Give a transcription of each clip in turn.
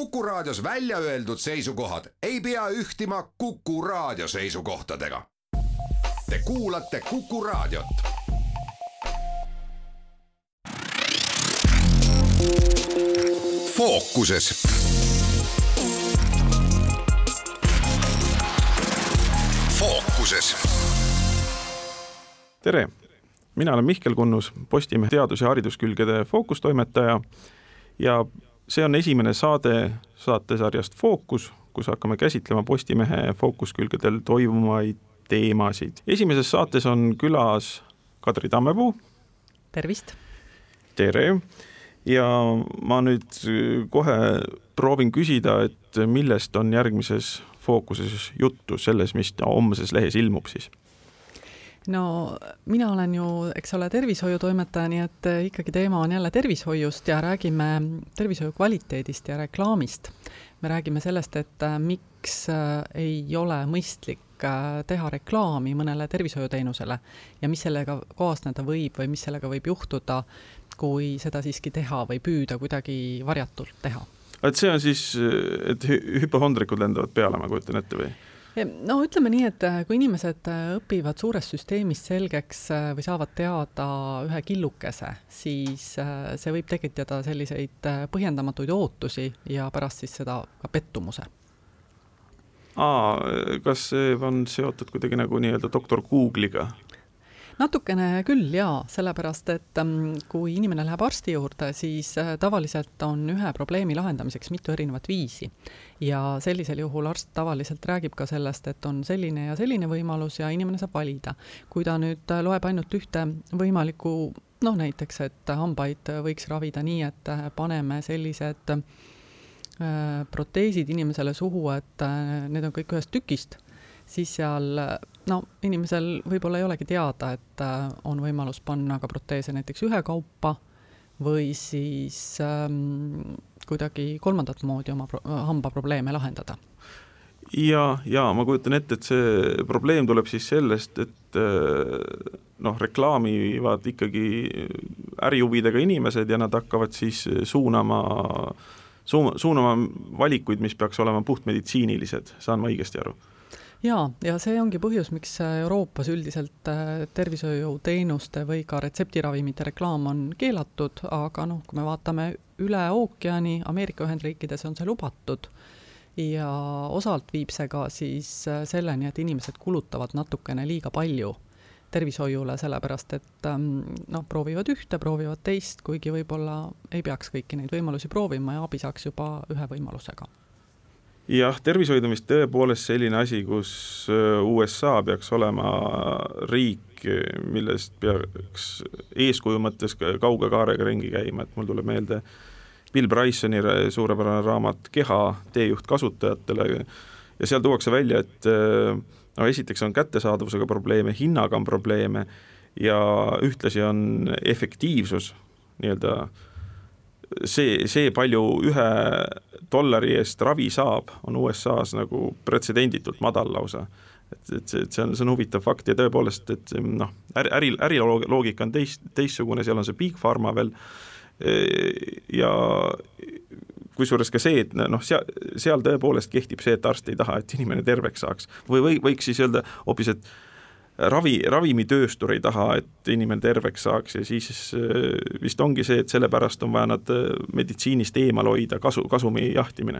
Kuku Raadios välja öeldud seisukohad ei pea ühtima Kuku Raadio seisukohtadega. Te kuulate Kuku Raadiot. Fookuses. Fookuses. Tere! Mina olen Mihkel Kunnus, Postimehe teadus- ja hariduskülgede fookustoimetaja ja see on esimene saade saatesarjast Fookus, kus hakkame käsitlema Postimehe fookuskülgedel toimuvaid teemasid. Esimeses saates on külas Kadri Tammepuu. Tervist! Tere! Ja ma nüüd kohe proovin küsida, et millest on järgmises Fookuses juttu selles, mis homses lehes ilmub siis? No mina olen ju, eks ole, tervishoiutoimetaja, nii et ikkagi teema on jälle tervishoiust ja räägime tervishoiu kvaliteedist ja reklaamist. Me räägime sellest, et miks ei ole mõistlik teha reklaami mõnele tervishoiuteenusele ja mis sellega kaasneda võib või mis sellega võib juhtuda, kui seda siiski teha või püüda kuidagi varjatult teha. Et see on siis, et hüpohondrikud lendavad peale, ma kujutan ette või? No ütleme nii, et kui inimesed õpivad suurest süsteemist selgeks või saavad teada ühe killukese, siis see võib tekitada selliseid põhjendamatuid ootusi ja pärast siis seda ka pettumuse. Kas see on seotud kuidagi nagu nii-öelda doktor Google'iga? Natukene küll, jaa, sellepärast, et kui inimene läheb arsti juurde, siis tavaliselt on ühe probleemi lahendamiseks mitu erinevat viisi. Ja sellisel juhul arst tavaliselt räägib ka sellest, et on selline ja selline võimalus ja inimene saab valida. Kui ta nüüd loeb ainult ühte võimalikku, näiteks, et hambaid võiks ravida nii, et paneme sellised proteesid inimesele suhu, et need on kõik ühest tükist, siis seal inimesel võib-olla ei olegi teada, et on võimalus panna ka proteese näiteks ühe kaupa või siis kuidagi kolmandat moodi oma hamba probleeme lahendada. Ja ma kujutan ette, et see probleem tuleb siis sellest, et reklaamivad ikkagi ärihuvidega inimesed ja nad hakkavad siis suunama valikuid, mis peaks olema puhtmeditsiinilised. Saan ma õigesti aru? Ja see ongi põhjus, miks Euroopas üldiselt tervishoiuteenuste või ka retseptiravimite reklaam on keelatud, aga kui me vaatame üle ookeani, Ameerika Ühendriikides on see lubatud ja osalt viib see ka siis selleni, et inimesed kulutavad natukene liiga palju tervishoiule, sellepärast et proovivad ühte, proovivad teist, kuigi võib-olla ei peaks kõiki neid võimalusi proovima ja abi saaks juba ühe võimalusega. Jah, tervishoidumist tõepoolest selline asi, kus USA peaks olema riik, millest peaks eeskuju mõttes kauge kaarega ringi käima, et mul tuleb meelde Bill Brysoni suurepärane raamat Keha teejuht kasutajatele ja seal tuuakse välja, et esiteks on kättesaadavusega probleeme, hinnaga on probleeme ja ühtlasi on efektiivsus nii-öelda see palju $1 eest ravi saab, on USA-s nagu pretsedenditult madal lausa. Et see on huvitav fakt ja tõepoolest, et äriloogika on teistsugune, seal on see Big Pharma veel ja kusjuures ka see, et seal tõepoolest kehtib see, et arst ei taha, et inimene terveks saaks. Või võiks siis öelda hoopis, et ravimitööstur ei taha, et inimene terveks saaks ja siis vist ongi see, et sellepärast on vaja nad meditsiinist eemal hoida, kasumi jahtimine.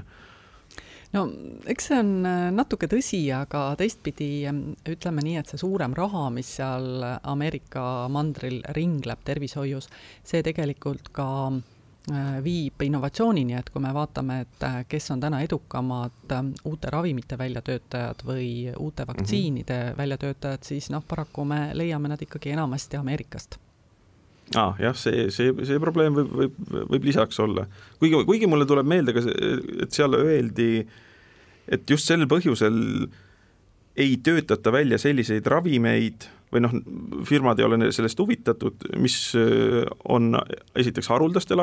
Eks see on natuke tõsi, aga teistpidi ütleme nii, et see suurem raha, mis seal Ameerika mandril ringleb tervishoius, see tegelikult ka viib innovatsioonini, et kui me vaatame, et kes on täna edukamad uute ravimite väljatöötajad või uute vaktsiinide väljatöötajad, siis paraku me leiame nad ikkagi enamasti Ameerikast. Jah, see probleem võib lisaks olla. Kuigi mulle tuleb meelde, et seal öeldi, et just sel põhjusel ei töötata välja selliseid ravimeid või firmad ei ole sellest huvitatud, mis on esiteks haruldastele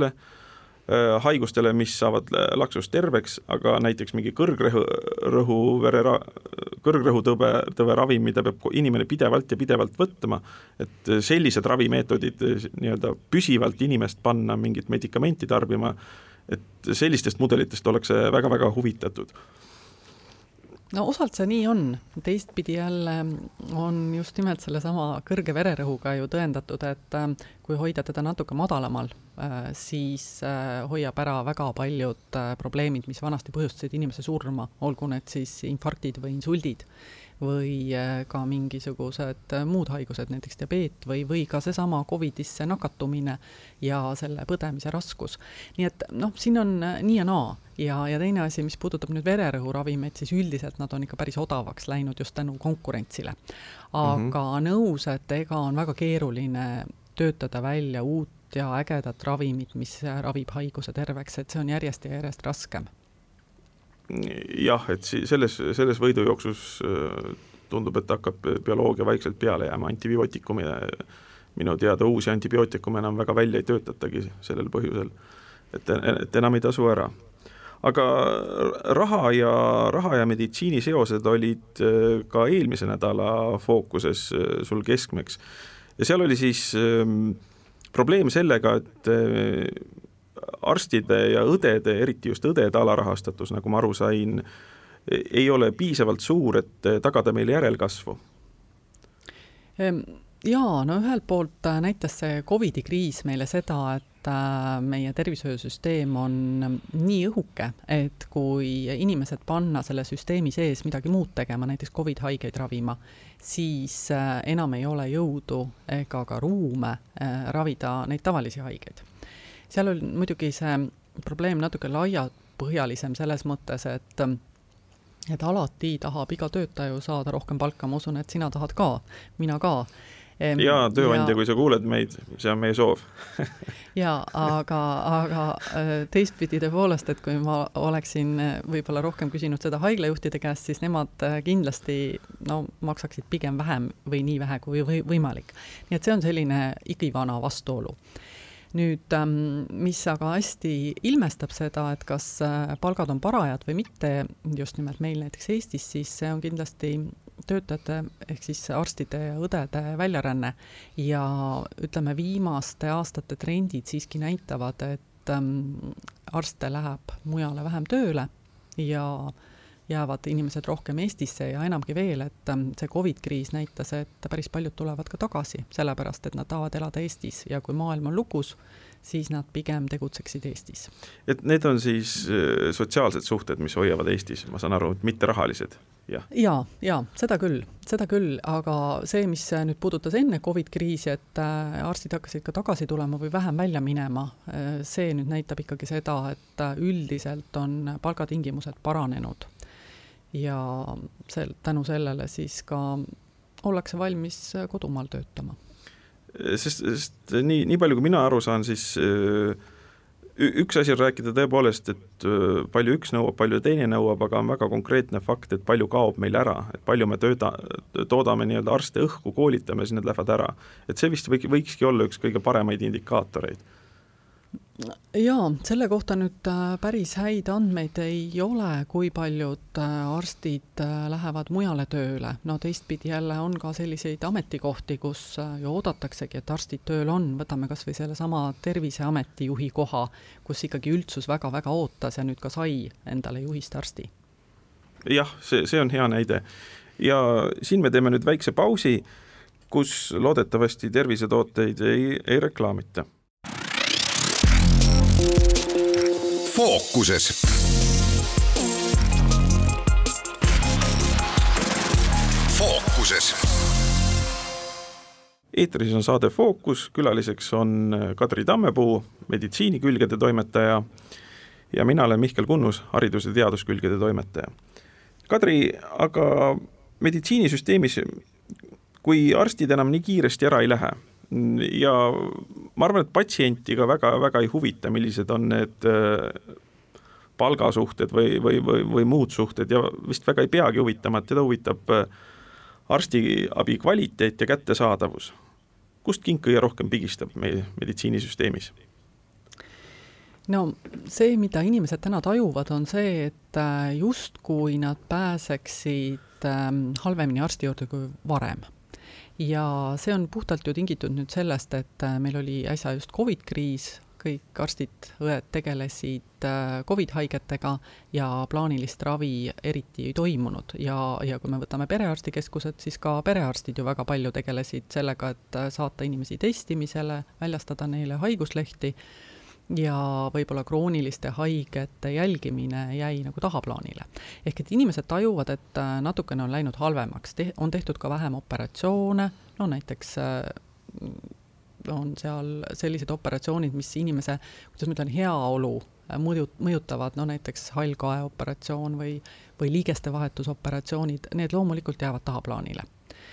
haigustele, mis saavad laksust terveks, aga näiteks mingi kõrgrõhutõve ravim, mida peab inimene pidevalt võtma, et sellised ravimeetodid nii-öelda püsivalt inimest panna mingit medikamenti tarbima, et sellistest mudelitest ollakse väga-väga huvitatud. No osalt see nii on, teistpidi jälle on just nimelt selle sama kõrge vererõhuga ju tõendatud, et kui hoida teda natuke madalamal, siis hoiab ära väga paljud probleemid, mis vanasti põhjustasid inimese surma, olgu need siis infarktid või insuldid või ka mingisugused muud haigused, näiteks diabeet või ka seesama COVID-isse nakatumine ja selle põdemise raskus. Nii et siin on nii ja naa. Ja teine asi, mis puudutab nüüd vererõhuravimeid, siis üldiselt nad on ikka päris odavaks läinud just tänu konkurentsile. Aga nõus, et ega on väga keeruline töötada välja uut ja ägedat ravimit, mis ravib haiguse terveks, et see on järjest ja järjest raskem. Jah, et selles võidujooksus tundub, et hakkab bioloogia vaikselt peale jääma. Antibiootikumine, minu teada uusi antibiootikume enam väga välja ei töötatagi sellel põhjusel, et enam ei tasu ära. Aga raha ja meditsiini seosed olid ka eelmise nädala fookuses sul keskmeks. Ja seal oli siis probleem sellega, et arstide ja õdede, eriti just õdede alarahastatus, nagu ma aru sain, ei ole piisavalt suur, et tagada meile järelkasvu. Jaa, no ühelt poolt näitas see COVID-i kriis meile seda, et meie tervishoiusüsteem on nii õhuke, et kui inimesed panna selle süsteemi sees midagi muud tegema, näiteks COVID-haigeid ravima, siis enam ei ole jõudu ega ka ruume ravida neid tavalisi haigeid. Seal oli muidugi see probleem natuke laiapõhjalisem selles mõttes, et alati tahab iga töötaja saada rohkem palka, ma usun, et sina tahad ka, mina ka. Ja tööandja, kui sa kuuled meid, see on meie soov. Ja, aga teistpidi tõepoolest, et kui ma oleksin võib-olla rohkem küsinud seda haiglajuhtide käest, siis nemad kindlasti maksaksid pigem vähem või nii vähe kui võimalik. Nii et see on selline igivana vastuolu. Nüüd, mis aga hästi ilmestab seda, et kas palgad on parajad või mitte, just nimelt meil näiteks Eestis, siis see on kindlasti töötajate ehk siis arstide ja õdede väljaränne ja ütleme viimaste aastate trendid siiski näitavad, et arste läheb mujale vähem tööle ja jäävad inimesed rohkem Eestisse ja enamgi veel, et see COVID-kriis näitas, et päris paljud tulevad ka tagasi, sellepärast, et nad tahavad elada Eestis ja kui maailm on lukus, siis nad pigem tegutseksid Eestis. Et need on siis sotsiaalsed suhted, mis hoiavad Eestis, ma saan aru, mitte rahalised? Ja, seda küll, aga see, mis nüüd puudutas enne COVID-kriisi, et arstid hakkasid ka tagasi tulema või vähem välja minema, see nüüd näitab ikkagi seda, et üldiselt on palgatingimused paranenud ja tänu sellele siis ka ollakse valmis kodumaal töötama. Sest nii palju, kui mina aru saan, siis üks asi on rääkida tõepoolest, et palju üks nõuab, palju teine nõuab, aga on väga konkreetne fakt, et palju kaob meil ära, et palju me toodame nii-öelda arste õhku, koolitame, siis need lähevad ära. Et see vist võikski olla üks kõige paremaid indikaatoreid. Jaa, selle kohta nüüd päris häid andmeid ei ole, kui paljud arstid lähevad mujale tööle. No teistpidi jälle on ka selliseid ametikohti, kus ju oodataksegi, et arstid tööl on. Võtame kas või selle sama Terviseameti juhi koha, kus ikkagi üldsus väga-väga ootas ja nüüd ka sai endale juhist arsti. Jah, see on hea näide. Ja siin me teeme nüüd väikse pausi, kus loodetavasti tervisetooteid ei reklaamita. Fookuses. Eetris on saade Fookus, külaliseks on Kadri Tammepuu, meditsiinikülgede toimetaja ja mina olen Mihkel Kunnus, haridus- ja teaduskülgede toimetaja. Kadri, aga meditsiinisüsteemis, kui arstid enam nii kiiresti ära ei lähe ja ma arvan, et patsienti ka väga ei huvita, millised on need palgasuhted või muud suhted ja vist väga ei peagi huvitama, et teda huvitab arstiabi kvaliteet ja kättesaadavus. Kust kink kõige rohkem pigistab meie meditsiinisüsteemis? No see, mida inimesed täna tajuvad, on see, et justkui nad pääseksid halvemini arsti juurde kui varem. Ja see on puhtalt ju tingitud nüüd sellest, et meil oli äsja just COVID-kriis, kõik arstid, õed tegelesid COVID-haigetega ja plaanilist ravi eriti ei toimunud ja kui me võtame perearstikeskused, siis ka perearstid ju väga palju tegelesid sellega, et saata inimesi testimisele, väljastada neile haiguslehti ja võib-olla krooniliste haigete jälgimine jäi nagu tahaplaanile. Ehk et inimesed tajuvad, et natukene on läinud halvemaks, on tehtud ka vähem operatsioone, no näiteks on seal sellised operatsioonid, mis inimese, kuidas ma ütlen, heaolu mõjutavad, no näiteks hallkae operatsioon või liigeste vahetusoperatsioonid, need loomulikult jäävad tahaplaanile.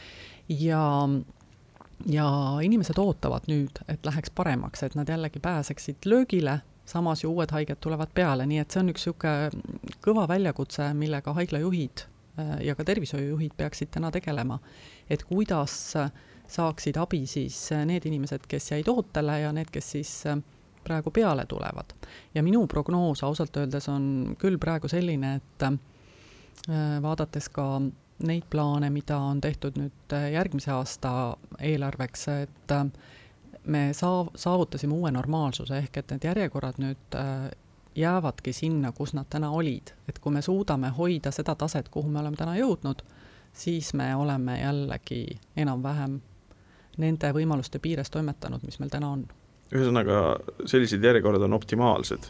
Ja inimesed ootavad nüüd, et läheks paremaks, et nad jällegi pääseksid löögile, samas ju uued haiged tulevad peale, nii et see on üks siuke kõva väljakutse, millega haiglajuhid ja ka tervishoiujuhid peaksid täna tegelema, et kuidas saaksid abi siis need inimesed, kes jäid ootele ja need, kes siis praegu peale tulevad. Ja minu prognoos ausalt öeldes on küll praegu selline, et vaadates ka neid plaane, mida on tehtud nüüd järgmise aasta eelarveks, et me saavutasime uue normaalsuse, ehk et need järjekorrad nüüd jäävadki sinna, kus nad täna olid. Et kui me suudame hoida seda taset, kuhu me oleme täna jõudnud, siis me oleme jällegi enam-vähem nende võimaluste piires toimetanud, mis meil täna on. Ühesõnaga, sellised järjekorrad on optimaalsed.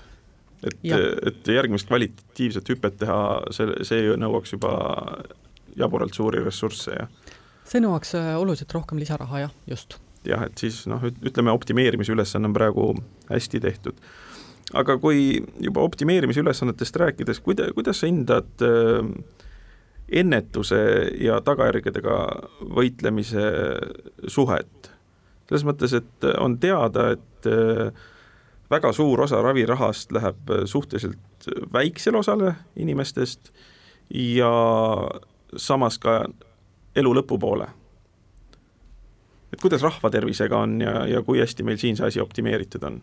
Et järgmist kvalitatiivset hüpet teha, see nõuaks juba jaburalt suuri ressursse. Ja. See nõuaks oluliselt rohkem lisaraha, jah, just. Jah, et siis ütleme, optimeerimise ülesanne on praegu hästi tehtud. Aga kui juba optimeerimise ülesannetest rääkides, kuidas sa hindad ennetuse ja tagajärgedega võitlemise suhet? Selles mõttes, et on teada, et väga suur osa ravirahast läheb suhteliselt väiksel osale inimestest ja samas ka elu lõpupoole. Et kuidas rahvatervisega on ja kui hästi meil siin see asi optimeeritud on?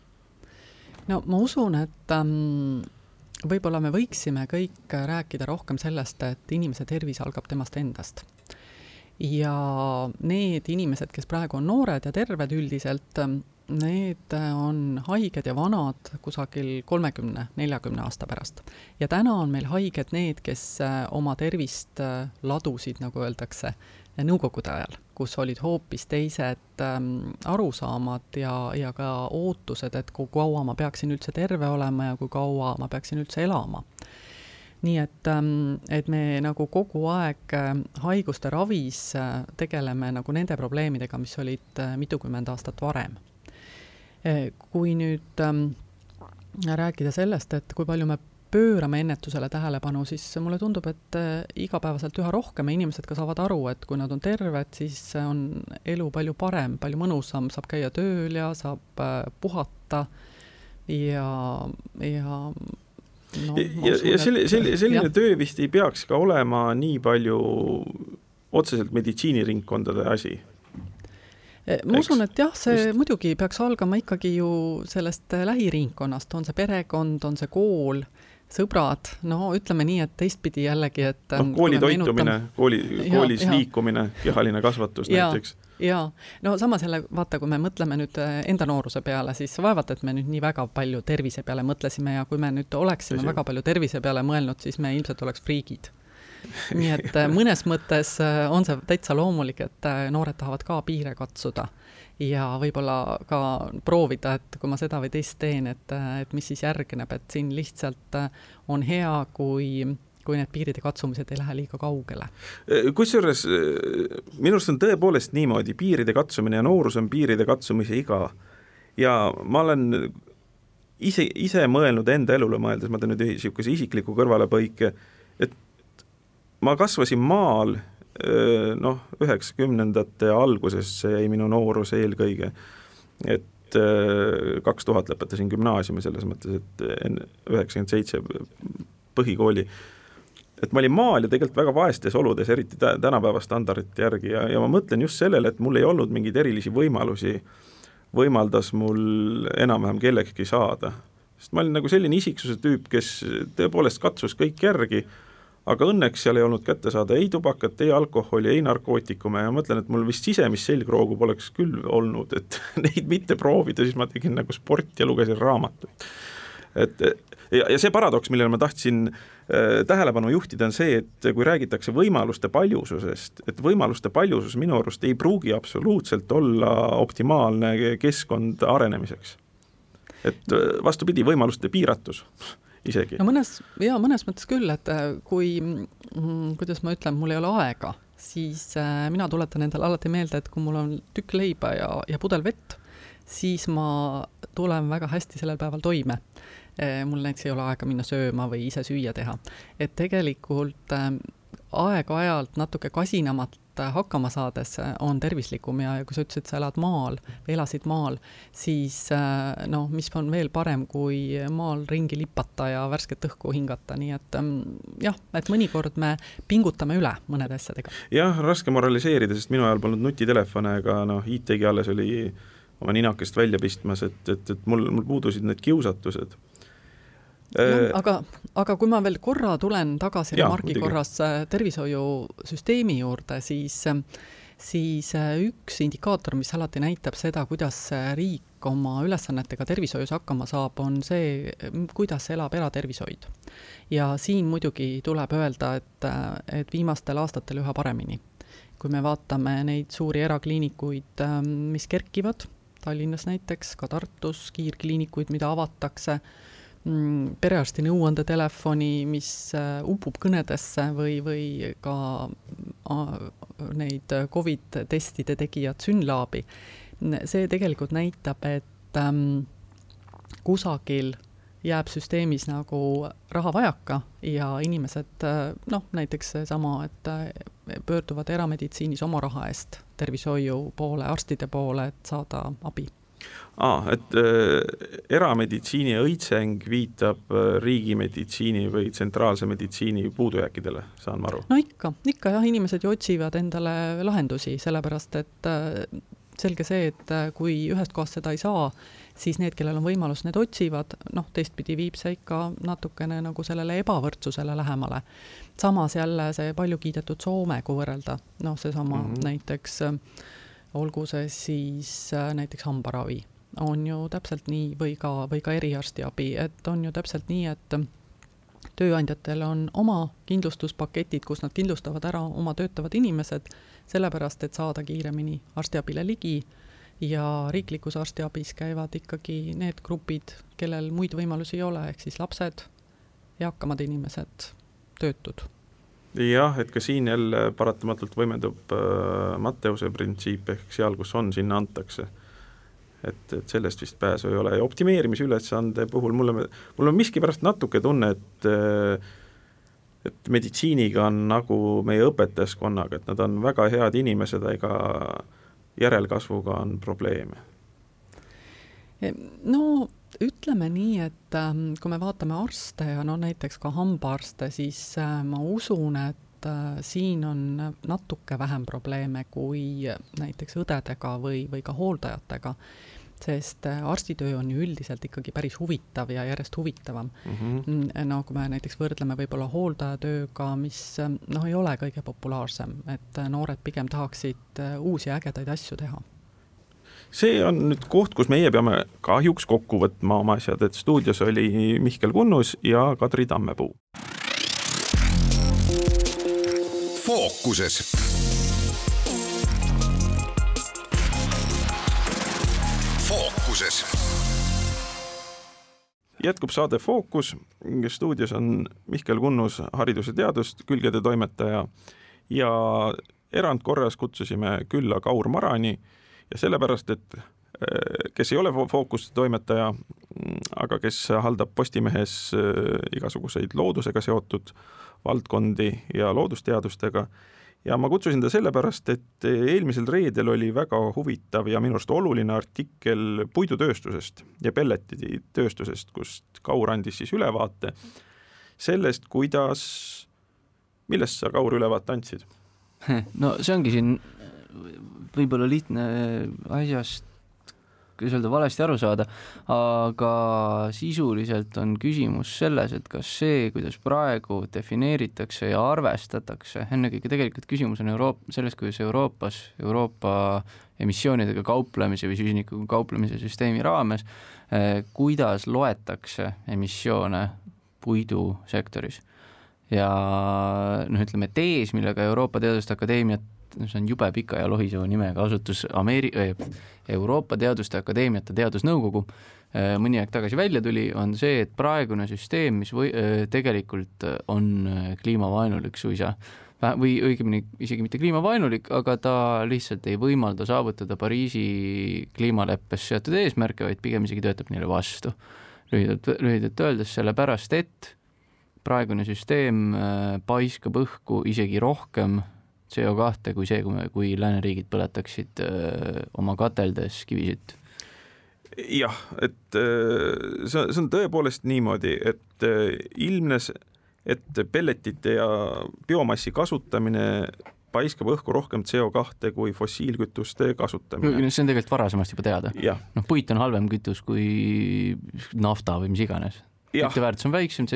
No ma usun, et võib-olla me võiksime kõik rääkida rohkem sellest, et inimese tervis algab temast endast. Ja need inimesed, kes praegu on noored ja terved üldiselt, need on haiged ja vanad kusagil 30-40 aasta pärast. Ja täna on meil haiged need, kes oma tervist ladusid, nagu öeldakse, nõukogude ajal, kus olid hoopis teised arusaamad ja ka ootused, et kui kaua ma peaksin üldse terve olema ja kui kaua ma peaksin üldse elama. Nii et me nagu kogu aeg haiguste ravis tegeleme nagu nende probleemidega, mis olid mitukümmend aastat varem. Kui nüüd rääkida sellest, et kui palju me pöörame ennetusele tähelepanu, siis mulle tundub, et igapäevaselt üha rohkem inimesed ka saavad aru, et kui nad on terved, siis on elu palju parem, palju mõnusam, saab käia tööl ja saab puhata selline töö vist ei peaks ka olema nii palju otseselt meditsiiniringkondade asi. Ma usun, et jah, see muidugi peaks algama ikkagi ju sellest lähiringkonnast, on see perekond, on see kool, sõbrad, no ütleme nii, et teistpidi jällegi, et kooli toitumine, koolis liikumine, kehaline kasvatus näiteks. Ja, no samas jälle, vaata, kui me mõtleme nüüd enda nooruse peale, siis vaevalt, et me nüüd nii väga palju tervise peale mõtlesime ja kui me nüüd oleksime väga palju tervise peale mõelnud, siis me ilmselt oleks friigid. Nii et mõnes mõttes on see täitsa loomulik, et noored tahavad ka piire katsuda ja võib-olla ka proovida, et kui ma seda või teist teen, et mis siis järgneb, et siin lihtsalt on hea, kui need piiride katsumised ei lähe liiga kaugele. Kusjuures minust on tõepoolest niimoodi, piiride katsumine ja noorus on piiride katsumise iga ja ma olen ise mõelnud enda elule mõeldes, ma teen nüüd niisuguse isikliku kõrvalepõike, et ma kasvasin maal 90ndate alguses, see jäi minu noorus eelkõige, et 2000 lõpetasin gümnaasiumi selles mõttes, et 97 põhikooli. Et ma olin maal ja tegelikult väga vaestes oludes, eriti tänapäeva standardite järgi ja ma mõtlen just sellele, et mul ei olnud mingeid erilisi võimalusi, võimaldas mul enam-vähem kellegagi saada. Sest ma olin nagu selline isiksuse tüüp, kes tõepoolest katsus kõik järgi, aga õnneks seal ei olnud kätte saada ei tubakat, ei alkoholi, ei narkootikume ja mõtlen, et mul vist sisemist selgroogu poleks küll olnud, et neid mitte proovida, siis ma tegin nagu sporti ja lugesin raamatuid. Ja see paradoks, millele ma tahtsin tähelepanu juhtida, on see, et kui räägitakse võimaluste paljususest, et võimaluste paljusus minu arust ei pruugi absoluutselt olla optimaalne keskkond arenemiseks. Et vastupidi, võimaluste piiratus isegi. No mõnes mõttes küll, et kui, kuidas ma ütlen, mul ei ole aega, siis mina tuletan endale alati meelde, et kui mul on tükk leiba ja pudel vett, siis ma tulen väga hästi sellel päeval toime. Mul näiteks ei ole aega minna sööma või ise süüa teha. Et tegelikult aeg-ajalt natuke kasinamat hakkama saades on tervislikum ja kui sa ütlesid, et sa elad maal või elasid maal, siis mis on veel parem kui maal ringi lipata ja värsket õhku hingata, nii et et mõnikord me pingutame üle mõnede asjadega. Jah, raske moraliseerida, sest minu ajal polnud nutitelefone, aga IT-gi alles oli oma ninakest välja pistmas, et mul puudusid need kiusatused. Aga kui ma veel korra tulen tagasi Margi korras tervishoiusüsteemi juurde, siis üks indikaator, mis alati näitab seda, kuidas riik oma ülesannetega tervishoius hakkama saab, on see, kuidas elab eratervishoid. Ja siin muidugi tuleb öelda, et viimastel aastatel üha paremini. Kui me vaatame neid suuri erakliinikuid, mis kerkivad, Tallinnas näiteks, ka Tartus, kiirkliinikuid, mida avatakse, perearsti nõuande telefoni, mis upub kõnedesse või ka neid COVID-testide tegijad Synlabi. See tegelikult näitab, et kusagil jääb süsteemis nagu raha vajaka ja inimesed, näiteks sama, et pöörduvad erameditsiinis oma raha eest tervishoiu poole, arstide poole, et saada abi. Et erameditsiini õitseng viitab riigimeditsiini või tsentraalse meditsiini puudujääkidele, saan ma aru? No ikka jah, inimesed ju otsivad endale lahendusi, sellepärast et selge see, et kui ühest kohast seda ei saa, siis need, kellel on võimalus, need otsivad, teistpidi viib see ikka natukene nagu sellele ebavõrdsusele lähemale. Samas jälle see palju kiidetud Soome, kui võrrelda, seesama näiteks olgu see siis näiteks hambaravi, on ju täpselt nii, või ka eriarstiabi, et on ju täpselt nii, et tööandjatel on oma kindlustuspaketid, kus nad kindlustavad ära oma töötavad inimesed, sellepärast, et saada kiiremini arstiabile ligi ja riiklikus arstiabis käivad ikkagi need grupid, kellel muid võimalusi ei ole, ehk siis lapsed, eakamad inimesed, töötud. Jah, et ka siin jälle paratamatult võimendub Matteuse printsiip, ehk seal, kus on, sinna antakse. Et sellest vist pääsu ei ole. Ja optimeerimisülesande puhul mul on miski pärast natuke tunne, et meditsiiniga on nagu meie õpetajaskonnaga, et nad on väga head inimesed, ega järelkasvuga on probleeme. Ütleme nii, et kui me vaatame arste ja näiteks ka hambaarste, siis ma usun, et siin on natuke vähem probleeme kui näiteks õdedega või ka hooldajatega, sest arstitöö on ju üldiselt ikkagi päris huvitav ja järjest huvitavam. Kui me näiteks võrdleme võib-olla hooldajatööga, mis ei ole kõige populaarsem, et noored pigem tahaksid uusi ägedaid asju teha. See on nüüd koht, kus meie peame kahjuks kokku võtma oma asjad, et stuudios oli Mihkel Kunnus ja Kadri Tammepuu. Fookuses. Jätkub saade Fookus, stuudios on Mihkel Kunnus, haridus- ja teadust, külgede toimetaja ja erandkorras kutsusime külla Kaur Marani ja sellepärast, et kes ei ole Fookuste toimetaja, aga kes haldab Postimehes igasuguseid loodusega seotud valdkondi ja loodusteadustega. Ja ma kutsusin ta sellepärast, et eelmisel reedel oli väga huvitav ja minu arust oluline artikkel puidutööstusest ja pelletitööstusest, kust Kaur andis siis ülevaate sellest, millest sa, Kaur, ülevaate andsid? No see ongi siin võib-olla lihtne asjast öelda, valesti aru saada, aga sisuliselt on küsimus selles, et kas see, kuidas praegu defineeritakse ja arvestatakse, ennekõike tegelikult küsimus on selles, kuidas Euroopa emissioonidega kauplemise või süsinikuga kauplemise süsteemi raames, kuidas loetakse emissioone puidusektoris. Ja ütleme, tees, millega Euroopa Teaduste Akadeemiat, see on jube pika ja lohiseva nimega asutus Euroopa Teaduste Akadeemiate teadusnõukogu mõni aeg tagasi välja tuli, on see, et praegune süsteem, mis tegelikult on kliimavaenulik suisa, või õigemini isegi mitte kliimavaenulik, aga ta lihtsalt ei võimalda saavutada Pariisi kliimaleppes seatud eesmärke, vaid pigem isegi töötab neile vastu. Lühidalt öeldes sellepärast, et praegune süsteem paiskab õhku isegi rohkem CO2 kui see, kui lääneriigid põletaksid oma kateldes kivisid. Jah, et see on tõepoolest niimoodi, et ilmnes, et pelletite ja biomassi kasutamine paiskab õhku rohkem CO2 kui fossiilkütuste kasutamine. See on tegelikult varasemast juba teada. Puit on halvem kütus kui nafta või mis iganes. Kütteväärtus on väiksem,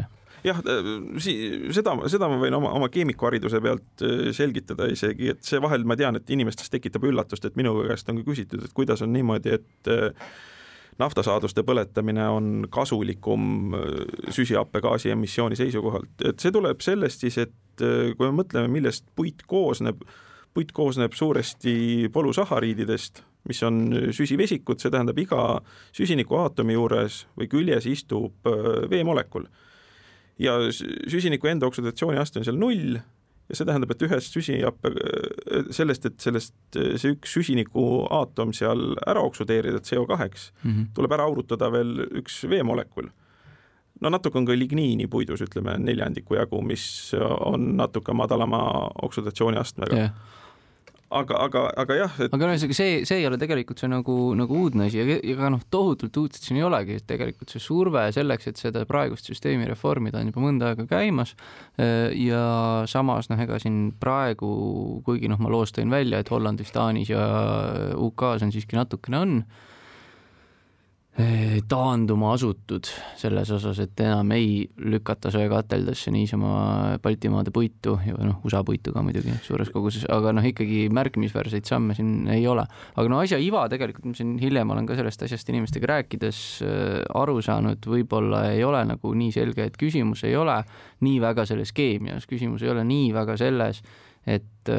seda ma võin oma keemikuhariduse pealt selgitada isegi, et see vahel ma tean, et inimestes tekitab üllatust, et minu käest on küsitud, et kuidas on niimoodi, et naftasaaduste põletamine on kasulikum süsihappegaasi emissiooni seisukohalt. Et see tuleb sellest siis, et kui me mõtleme, millest puit koosneb suuresti polusahariididest, mis on süsivesikud, see tähendab iga süsinikuaatomi juures või küljes istub veemolekul. Ja süsiniku enda oksidatsiooni aste on seal 0 ja see tähendab, et ühest sellest see üks süsiniku aatom seal ära oksudeerida CO2-ks, tuleb ära aurutada veel üks veemolekul. No natuke on ka ligniini puidus, ütleme 4 jagu, mis on natuke madalama oksidatsiooni astmega. Aga jah. Aga see ei ole tegelikult see nagu uudne asi ja tohutult uudset siin ei olegi, et tegelikult see surve selleks, et seda praegust süsteemi reformida on juba mõnda aega käimas ja samas ega siin praegu, kuigi ma loos tõin välja, et Hollandis, Taanis ja UK-s on siiski natukene on taanduma asutud selles osas, et enam ei lükata söekateldesse niisama Baltimaade puitu ja USA puitu ka muidugi suures koguses, aga ikkagi märkimisväärseid samme siin ei ole. Aga asja iva tegelikult, ma siin hiljem olen ka sellest asjast inimestega rääkides aru saanud, võib-olla ei ole nagu nii selge, et küsimus ei ole nii väga selles keemias, küsimus ei ole nii väga selles, et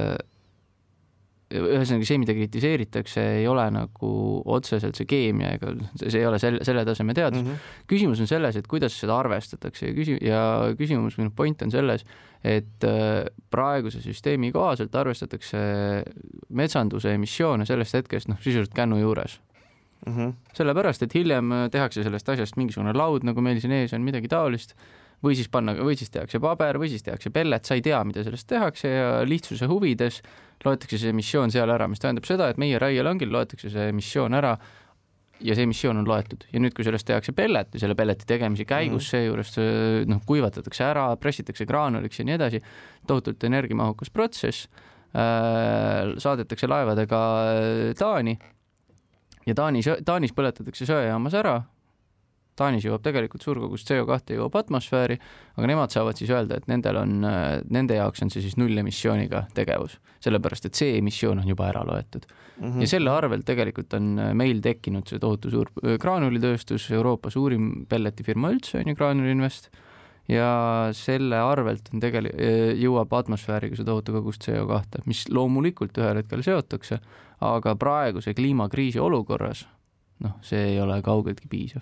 ühesõnaga see, mida kritiseeritakse, ei ole nagu otseselt see keemia, ega see ei ole selle taseme teadus. Küsimus on selles, et kuidas seda arvestatakse ja küsimus, minu point on selles, et praeguse süsteemi kohaselt arvestatakse metsanduse emissioone sellest hetkest sisuliselt kännu juures. Sellepärast, et hiljem tehakse sellest asjast mingisugune laud, nagu meil siin ees on midagi taolist, või siis tehakse paber, või siis tehakse pellet, sa ei tea, mida sellest tehakse ja lihtsuse huvides loetakse see emissioon seal ära, mis tähendab seda, et meie raielangil loetakse see emissioon ära ja see emissioon on loetud. Ja nüüd, kui sellest tehakse pellet ja selle pelleti tegemise käigus seejuures kuivatatakse ära, pressitakse graanuliks ja nii edasi, tohutult energiamahukas protsess, saadetakse laevadega Taani ja Taanis põletatakse söejaamas ära. Taanis jõuab tegelikult suurkogus CO2 jõuab atmosfääri, aga nemad saavad siis öelda, et nende jaoks on see siis 0 emissiooniga tegevus, sellepärast, et see emissioon on juba ära loetud. Ja selle arvelt tegelikult on meil tekkinud see tohutu suur graanulitööstus, Euroopa suurim pelletifirma üldse on ju Graanulinvest, ja selle arvelt on jõuab atmosfääriga see tohutu kogus CO2, mis loomulikult ühel hetkel seotakse, aga praeguse kliimakriisi olukorras see ei ole kaugeltki piisav.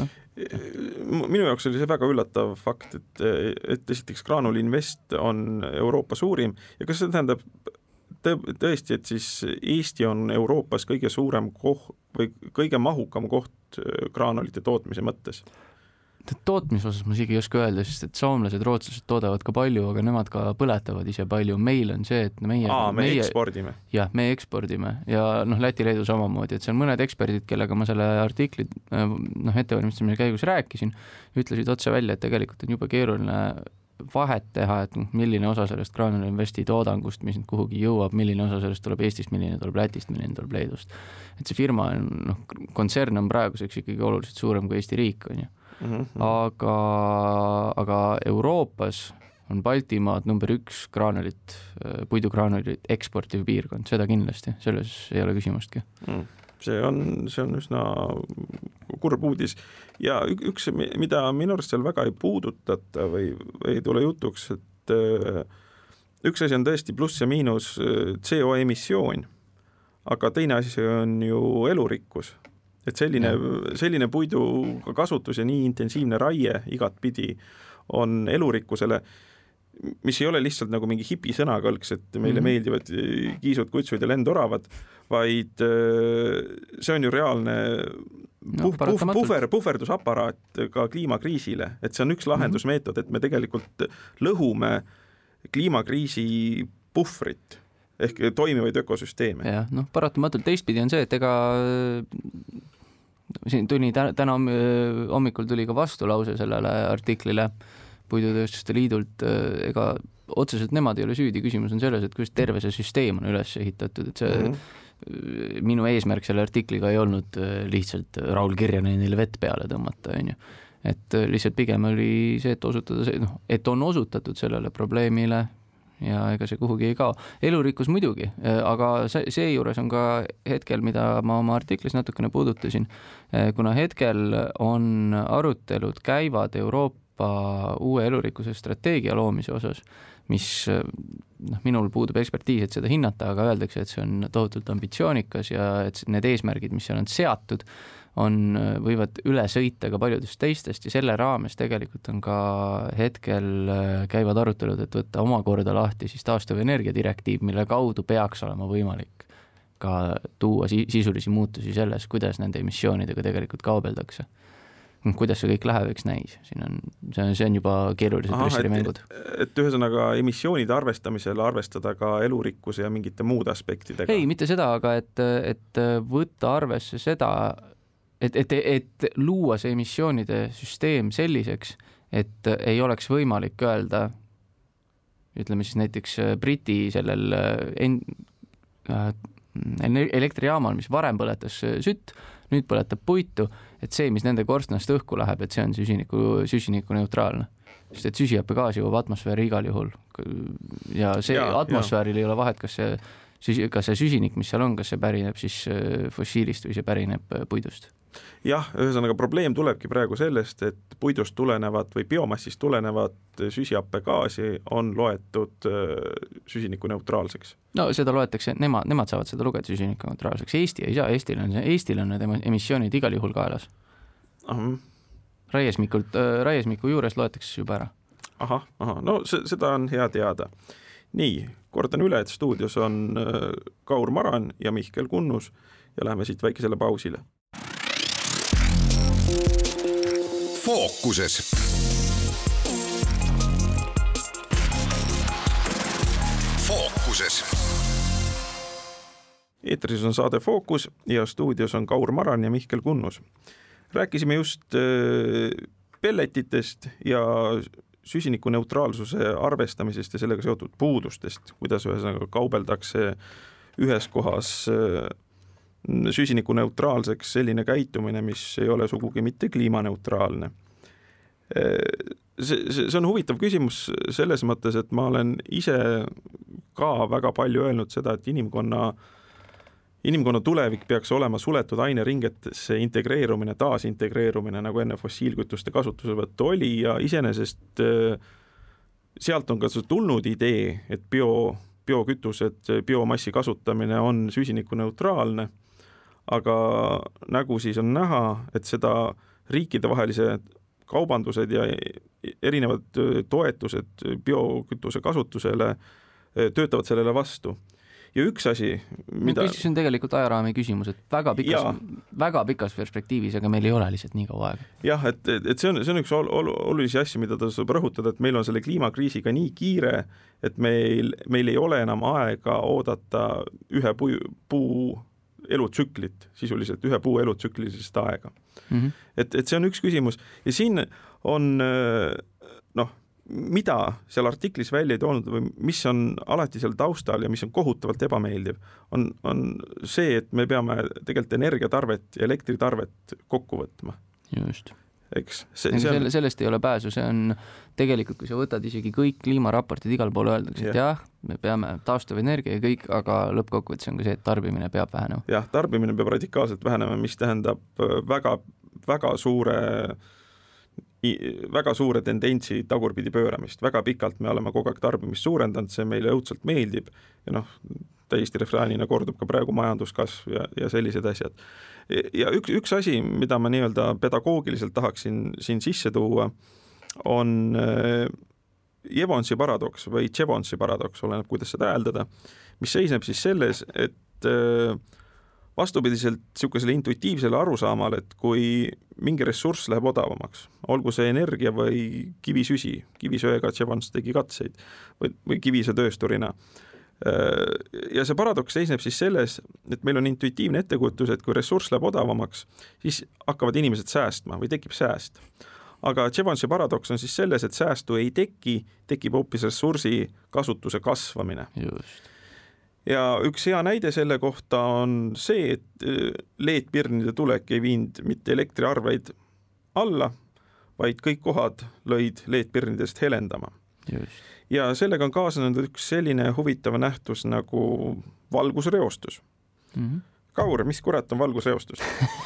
Minu jaoks oli see väga üllatav fakt, et esiteks Graanulinvest on Euroopa suurim ja kas see tähendab tõesti, et siis Eesti on Euroopas kõige suurem või kõige mahukam koht graanulite tootmise mõttes? Tootmise osas ma isegi ei oska öelda, sest et soomlased, rootslased toodavad ka palju, aga nemad ka põletavad ise palju. Meil on see, et me ekspordime. Jah, me ekspordime ja Läti-Leedu samamoodi, et see on mõned eksperdid, kellega ma selle artikli ettevalmistamise käigus rääkisin, ütlesid otse välja, et tegelikult on juba keeruline vahet teha, et milline osa sellest Graanul Investi toodangust, mis nüüd kuhugi jõuab, milline osa sellest tuleb Eestist, milline tuleb Lätist, milline tuleb Leedust. Et see firma on, kontsern on praeguseks ikkagi oluliselt suurem kui Eesti riik, on ju. Aga Euroopas on Baltimaad number 1 graanulit, puidugraanulit eksportiv piirkond, seda kindlasti, selles ei ole küsimustki. See on üsna kurb uudis ja üks, mida minu arust seal väga ei puudutata või ei tule jutuks, et üks asi on tõesti pluss ja miinus CO emissioon, aga teine asi on ju elurikkus. Et selline puidu kasutus ja nii intensiivne raie igatpidi on elurikkusele, mis ei ole lihtsalt nagu mingi hipi sõnakõlks, et meile meeldivad kiisud, kutsud ja lendoravad, vaid see on ju reaalne puhverdusaparaat ka kliimakriisile, et see on üks lahendusmeetod, et me tegelikult lõhume kliimakriisi puhvrit ehk toimivaid ökosüsteeme. Jah, paratamatult teistpidi on see, et ega siin tuli täna hommikul tuli ka vastulause sellele artiklile Puidutööstuste liidult, ega otseselt nemad ei ole süüdi, küsimus on selles, et kuidas terve see süsteem on üles ehitatud, et see minu eesmärk selle artikliga ei olnud lihtsalt Raul Kirjanenile vett peale tõmmata, on ju. Et lihtsalt pigem oli see, et on osutatud sellele probleemile ja ega see kuhugi ei kao. Elurikkus muidugi, aga see juures on ka hetkel, mida ma oma artiklis natukene puudutasin, kuna hetkel on arutelud käivad Euroopa uue elurikkuse strateegia loomise osas, mis minul puudub ekspertiis, et seda hinnata, aga öeldakse, et see on tohutult ambitsioonikas ja et need eesmärgid, mis seal on seatud, võivad üle sõita ka paljudest teistest ja selle raames tegelikult on ka hetkel käivad arutelud, et võtta omakorda lahti siis taastuvenergia direktiiv, mille kaudu peaks olema võimalik ka tuua sisulisi muutusi selles, kuidas nende emissioonidega tegelikult kaubeldakse. Kuidas see kõik läheb, eks näis. See on juba keerulised pressirimängud. Et ühesõnaga emissioonide arvestamisel arvestada ka elurikkuse ja mingite muud aspektidega? Ei, mitte seda, aga et võtta arvesse seda, et luua see emissioonide süsteem selliseks, et ei oleks võimalik öelda, ütleme siis näiteks Briti sellel elektrijaamal, mis varem põletas sütt, nüüd põletab puitu, et see, mis nende korstnast õhku läheb, et see on süsiniku neutraalne. Sest et süsihappegaas jõuab atmosfääri igal juhul. Ja see atmosfääril ei ole vahet, kas see süsinik, mis seal on, kas see pärineb siis fossiilist või see pärineb puidust. Jah, ühesõnaga probleem tulebki praegu sellest, et puidust tulenevat või biomassist tulenevat süsihappegaasi on loetud süsiniku neutraalseks. No seda loetakse, nemad saavad seda lugeda süsiniku neutraalseks. Eesti ei saa, Eestil on need emissioonid igal juhul kaelas. Raiesmiku juures loetakse juba ära. Aha, no seda on hea teada. Nii, kordan üle, et stuudios on Kaur Maran ja Mihkel Kunnus ja läheme siit väikesele pausile. Fookuses. Eetris on saade Fookus ja stuudios on Kaur Maran ja Mihkel Kunnus. Rääkisime just pelletitest ja süsiniku neutraalsuse arvestamisest ja sellega seotud puudustest, kuidas ühesõnaga kaubeldakse ühes kohas süsiniku neutraalseks selline käitumine, mis ei ole sugugi mitte kliimaneutraalne. See on huvitav küsimus selles mõttes, et ma olen ise ka väga palju öelnud seda, et inimkonna tulevik peaks olema suletud aineringetesse integreerumine, taasintegreerumine, nagu enne fossiilkütuste kasutusevõttu oli ja iseenesest sealt on ka tulnud idee, et biokütused, biomassi kasutamine on süsiniku neutraalne, aga nagu siis on näha, et seda riikidevahelise kaubandused ja erinevad toetused biokütuse kasutusele töötavad sellele vastu. Ja üks asi, mida... See on tegelikult ajaraami küsimus, et väga pikas perspektiivis, aga meil ei ole lihtsalt nii kaua aega. Jah, et see on üks olulisi asju, mida ta saab rõhutada, et meil on selle kliimakriisiga nii kiire, et meil ei ole enam aega oodata ühe puu elutsüklit, sisuliselt ühe puu elutsüklilisest aega. Et see on üks küsimus ja siin on mida seal artiklis välja ei toonud või mis on alati seal taustal ja mis on kohutavalt ebameeldiv, on see, et me peame tegelikult energiatarvet ja elektritarvet kokku võtma. Just. Eks? Sellest ei ole pääsu, see on tegelikult, kui sa võtad isegi kõik kliimaraportid igal pool öeldakse, et jah, me peame taastuv energia ja kõik, aga lõppkokkuvõttes on ka see, et tarbimine peab vähenema. Jah, tarbimine peab radikaalselt vähenema, mis tähendab väga suure tendentsi tagurpidi pööramist. Väga pikalt me oleme kogu aeg tarbimist suurendanud, see meile õudselt meeldib ja täiesti refraanina kordub ka praegu majanduskasv ja sellised asjad. Ja üks asi, mida ma nii-öelda pedagoogiliselt tahaksin siin sisse tuua, on Jevonsi paradoks või Jevonsi paradoks, oleneb, kuidas seda hääldada, mis seisneb siis selles, et vastupidiselt niisugusele intuitiivsele arusaamale, et kui mingi ressurss läheb odavamaks, olgu see energia või kivisüsi, kivisöega Jevons tegi katseid või kivisöötöösturina. Ja see paradoks seisneb siis selles, et meil on intuitiivne ettekujutus, et kui ressurss läheb odavamaks, siis hakkavad inimesed säästma või tekib sääst. Aga Jevonsi paradoks on siis selles, et säästu ei tekib hoopis ressursi kasutuse kasvamine. Just. Ja üks hea näide selle kohta on see, et LED-pirnide tulek ei viinud mitte elektriarveid alla, vaid kõik kohad lõid LED-pirnidest helendama. Just. Ja sellega on kaasnenud üks selline huvitav nähtus nagu valgusreostus. Mm-hmm. Kaur, mis kurat on valgusreostus?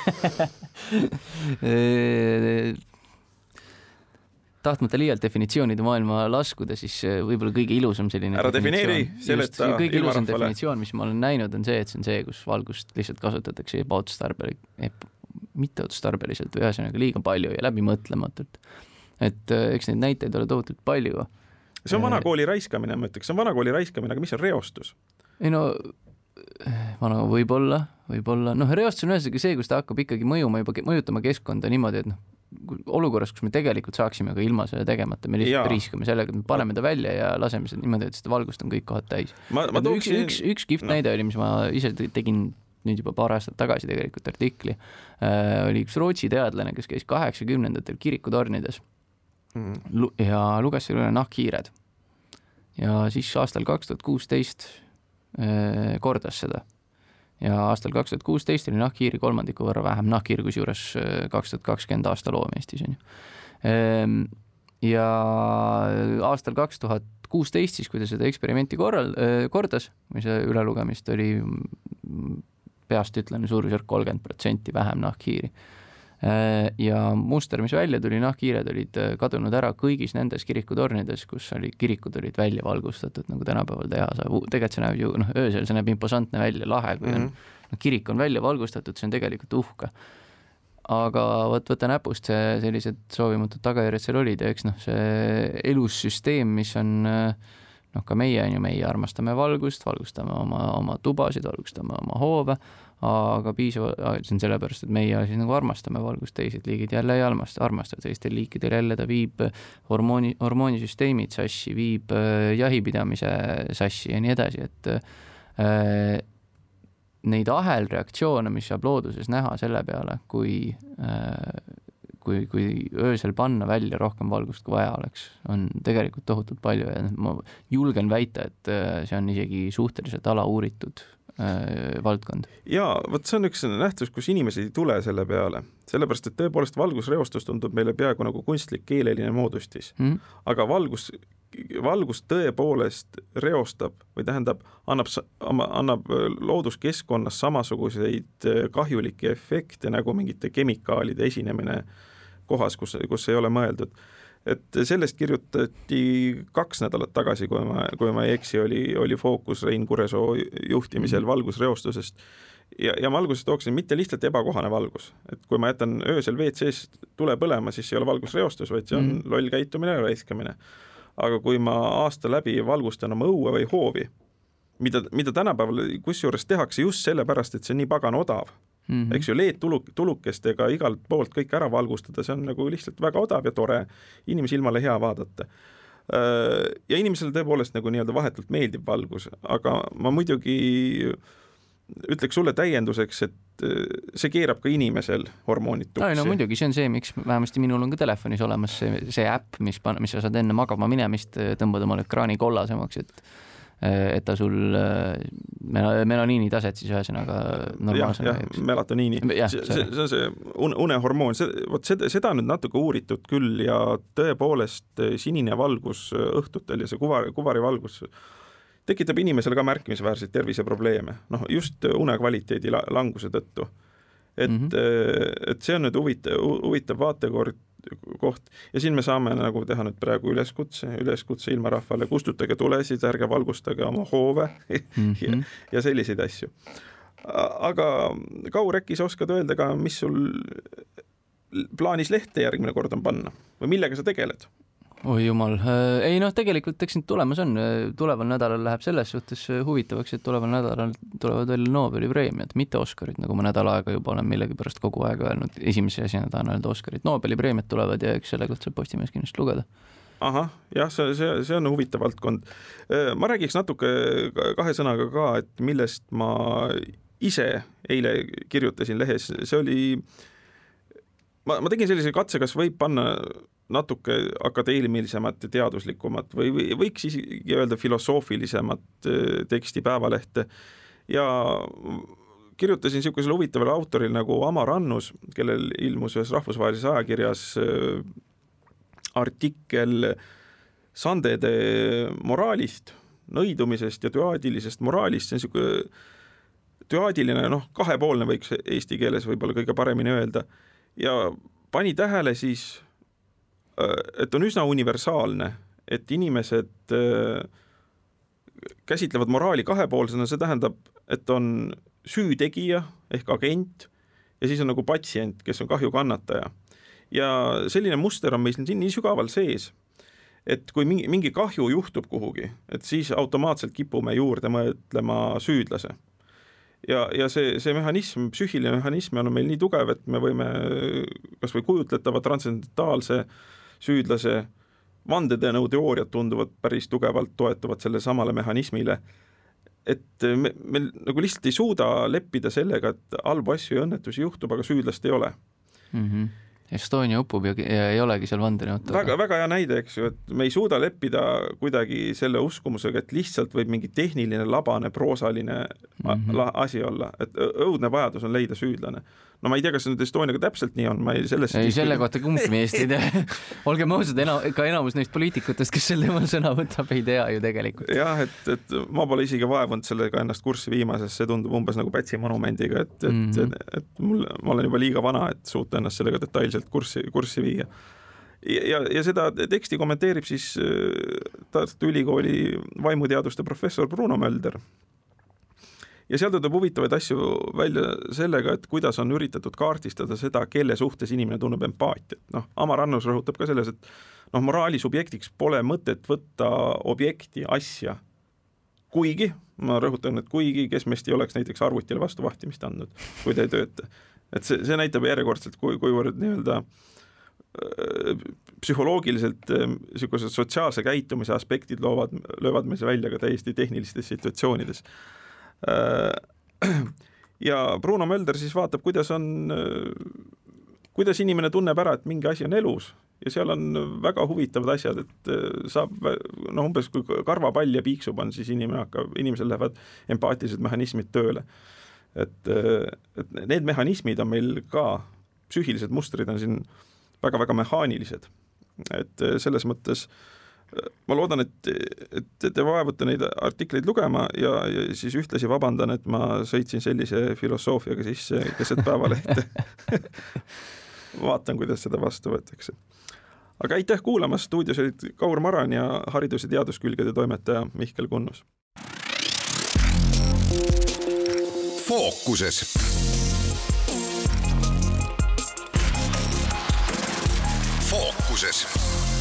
Tahtmata liialt definitsioonide maailma laskuda, siis võib-olla kõige ilusam selline ära defineeri, seleta kõige ilusam definitsioon, mis ma olen näinud, on see, et see on see, kus valgust lihtsalt kasutatakse mitteotstarbeliselt või ühesõnaga liiga palju ja läbi mõtlematult. Et eks neid näiteid ole tohutult palju. See on vanakooli raiskamine, ma ütleks, see on vanakooli raiskamine, aga mis on reostus? Ei no, võib-olla. Reostus on ühesõnaga see, kus ta hakkab ikkagi mõjutama keskkonda niimoodi, et olukorras, kus me tegelikult saaksime ka ilma selle tegemata, me lihtsalt riiskame sellega, et me paneme ta välja ja laseme seda niimoodi, et seda valgust on kõik kohad täis. Üks kihvt näide oli, mis ma ise tegin nüüd juba paar aastat tagasi tegelikult artikli, oli üks Rootsi teadlane, kes käis 80-ndatel kirikutornides ja luges selle üle nahkhiired. Ja siis aastal 2016 kordas seda. Ja aastal 2016 oli nahkhiiri 3% võrra vähem, nahkhiir kusjuures 2020 aasta loom Eestis on ju. Ja aastal 2016 siis, kui ta seda eksperimenti kordas, või see ülelugemist oli peast ütlen suurusjärk 30% vähem nahkhiiri. Ja muster, mis välja tuli, nahkhiired olid kadunud ära kõigis nendes kirikutornides, kus kirikud olid välja valgustatud, nagu tänapäeval teha saab. Tegelikult see näeb ju, öösel see näeb imposantne välja, lahe, kui on, kirik on välja valgustatud, see on tegelikult uhke. Aga võtta näpust see sellised soovimatud tagajärjed seal olid ja eks see elussüsteem, mis on ka meie armastame valgust, valgustame oma tubasid, valgustame oma hoove, aga piisavalt, see on sellepärast, et meie siis nagu armastame valgust, teised liigid jälle ei armastavad, teistel liikidel jälle ta viib hormoonisüsteemid sassi, viib jahipidamise sassi ja nii edasi, et neid ahelreaktsioone, mis saab looduses näha selle peale, kui öösel panna välja rohkem valgust, kui vaja oleks, on tegelikult tohutult palju ja ma julgen väita, et see on isegi suhteliselt alauuritud valdkond. Ja võt see on üks nähtus, kus inimesed ei tule selle peale, sellepärast, et tõepoolest valgusreostus tundub meile peaaegu nagu kunstlik keeleline moodustis, aga valgus tõepoolest reostab või tähendab, annab looduskeskkonnas samasuguseid kahjulikke efekte nagu mingite kemikaalide esinemine kohas, kus ei ole mõeldud. Et sellest kirjutati 2 nädalat tagasi, kui ma ei eksi, oli fookus Rein Kuresoo juhtimisel valgusreostusest. Ja ma alguses tooksin mitte lihtsalt ebakohane valgus. Et kui ma jätan öösel WC-s tule põlema, siis ei ole valgusreostus, vaid see on loll käitumine ja raiskamine. Aga kui ma aasta läbi valgustan oma õue või hoovi, mida tänapäeval kusjuures tehakse just sellepärast, et see on nii pagan odav. Eks ju, LED-tulukestega igalt poolt kõik ära valgustada, see on nagu lihtsalt väga odav ja tore, inimese ilmale hea vaadata. Ja inimesele tõepoolest nagu nii-öelda vahetult meeldib valgus, aga ma muidugi ütleks sulle täienduseks, et see keerab ka inimesel hormoonid tuksi. No muidugi, see on see, miks vähemasti minul on ka telefonis olemas see äpp, mis sa saad enne magama minemist tõmbada omale ekraani kollasemaks, et ta sul melaniini taset siis ühesõnaga normaalsena. Melatoniini. See on see unehormoon. Seda on nüüd natuke uuritud küll ja tõepoolest sinine valgus õhtutel ja see kuvari valgus tekitab inimesele ka märkimisväärseid terviseprobleeme, just unekvaliteedi languse tõttu. Et see on nüüd huvitav vaatekoht ja siin me saame nagu teha nüüd praegu üleskutse ilmarahvale, kustutage tulesid, ärge valgustage oma hoove ja selliseid asju. Aga Kaur, äkki sa oskad öelda ka, mis sul plaanis lehte järgmine kord on panna või millega sa tegeled? Oi jumal. Ei tegelikult eks nüüd tulemas on. Tuleval nädalal läheb selles suhtes huvitavaks, et tuleval nädalal tulevad välja Nobeli preemiad, mitte Oscarid, nagu ma nädal aega juba olen millegipärast kogu aeg öelnud. Esimese asjana tahan öelda Oscarid. Nobeli preemiad tulevad ja eks selle kohta saab Postimees kindlasti lugeda. Ahah, jah, see on huvitav valdkond. Ma räägiks natuke kahe sõnaga ka, et millest ma ise eile kirjutasin lehes. See oli... Ma tegin sellise katse, kas võib panna natuke akadeemilisemat ja teaduslikumat või võiks isegi öelda filosoofilisemat teksti Päevalehte ja kirjutasin niisugusele huvitavale autoril nagu Amar Annus, kellel ilmus ühes rahvusvahelises ajakirjas artikkel sandede moraalist, nõidumisest ja düaadilisest moraalist. See on niisugune düaadiline, kahepoolne võiks eesti keeles võib-olla kõige paremini öelda ja pani tähele siis, et on üsna universaalne, et inimesed käsitlevad moraali kahepoolsena, see tähendab, et on süütegija ehk agent ja siis on nagu patsient, kes on kahju kannataja. Ja selline muster on meil siin nii sügaval sees, et kui mingi kahju juhtub kuhugi, et siis automaatselt kipume juurde mõtlema süüdlase. Ja see mehhanism, psüühiline mehhanism on meil nii tugev, et me võime kas või kujutletava transcendentaalse süüdlase vandetõenäo teooriad tunduvad päris tugevalt toetuvad selle samale mehhanismile, et me nagu lihtsalt ei suuda leppida sellega, et halbu asju ja õnnetusi juhtub, aga süüdlast ei ole. Estonia upub ja ei olegi seal vandenõud. Väga hea näide, eks ju, et me ei suuda leppida kuidagi selle uskumusega, et lihtsalt võib mingi tehniline, labane, proosaline asi olla, et õudne vajadus on leida süüdlane. No ma ei tea, kas nüüd Estoniaga täpselt nii on. Selle kohta kumbki meest ei tea. Olgem ausad, ka enamus neist poliitikutest, kes selle teemal sõna võtab, ei tea ju tegelikult. Jah, et ma pole isegi vaevunud sellega ennast kurssi viima, sest see tundub umbes nagu Pätsi monumendiga, et ma olen juba liiga vana, et suuta ennast sellega detailselt kurssi viia. Ja seda teksti kommenteerib siis Tartu Ülikooli vaimuteaduste professor Bruno Mölder. Ja seal tuleb huvitavaid asju välja sellega, et kuidas on üritatud kaardistada seda, kelle suhtes inimene tunneb empaatiat. Amar Annus rõhutab ka selles, et moraali subjektiks pole mõtet võtta objekti, asja. Kuigi, ma rõhutan, et kuigi, kes meist ei oleks näiteks arvutile vastu vahtimist andnud, kui ta ei tööta. Et see näitab järjekordselt, kuivõrd nii-öelda psühholoogiliselt sotsiaalse käitumise aspektid löövad meil välja ka täiesti tehnilistes situatsioonides. Ja Bruno Mölder siis vaatab, kuidas inimene tunneb ära, et mingi asi on elus ja seal on väga huvitavad asjad, et saab, umbes kui karvapall ja piiksub on, siis inimesel lähevad empaatilised mehhanismid tööle. Et need mehhanismid on meil ka, psüühilised mustrid on siin väga-väga mehaanilised. Et selles mõttes ma loodan, et te vaevute neid artikleid lugema ja siis ühtlasi vabandan, et ma sõitsin sellise filosoofiaga sisse keset Päevalehte. Vaatan, kuidas seda vastu võetakse. Aga aitäh kuulamast, stuudios olid Kaur Maran ja haridus- ja teaduskülgede toimetaja Mihkel Kunnus. Fookuses. Fookuses.